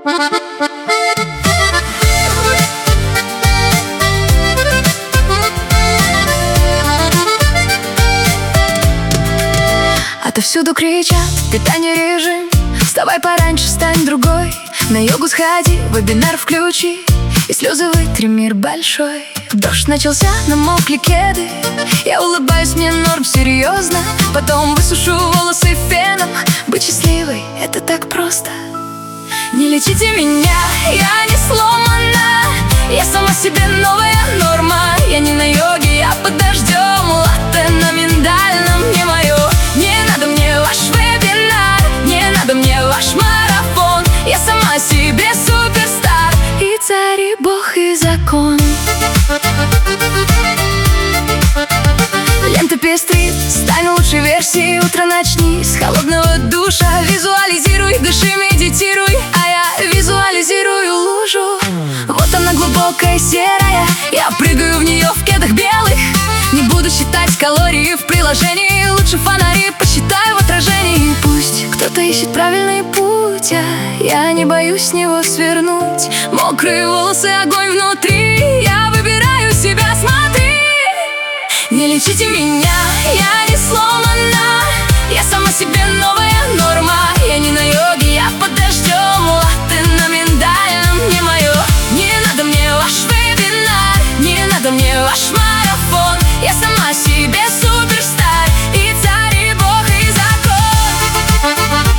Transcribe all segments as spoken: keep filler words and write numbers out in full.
Отовсюду кричат: питание, режим, вставай пораньше, стань другой, на йогу сходи, вебинар включи, и слезы вытри, мир большой. Дождь начался, намокли кеды, я улыбаюсь, мне норм, серьезно. Потом высушу волосы феном. Быть счастливой — это так просто. Не лечите меня, я не сломана, я сама себе новая норма. Я не на йоге, я под дождем, латте на миндальном не мое. Не надо мне ваш вебинар, не надо мне ваш марафон. Я сама себе суперстар, и царь, и бог, и закон. Лента пестрит, стань лучшей версией. Утро начни с холодного душа. Визуализируй, дыши, медитируй, а я визуализирую лужу. Вот она глубокая, серая, я прыгаю в нее в кедах белых. Не буду считать калории в приложении, лучше фонари посчитаю в отражении. Пусть кто-то ищет правильный путь, а я не боюсь с него свернуть. Мокрые волосы, огонь внутри, я выбираю себя, смотри. Не лечите меня, я не сломана, я сама себе новая норма. Я не на йоге, я под дождем, латте на миндальном не мое. Не надо мне ваш вебинар, не надо мне ваш марафон. Я сама себе суперстар, и царь, и бог, и закон.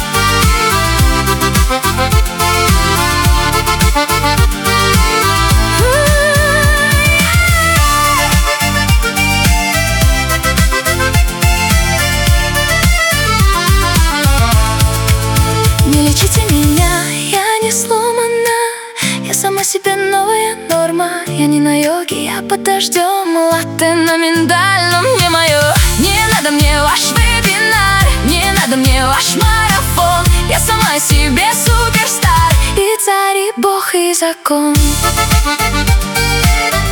Не лечите меня, я не сломана, я сама себе новая норма. Я не на йоге, я под дождем, латте на миндальном не мое. Не надо мне ваш вебинар, не надо мне ваш марафон. Я сама себе суперстар, и царь, и бог, и закон.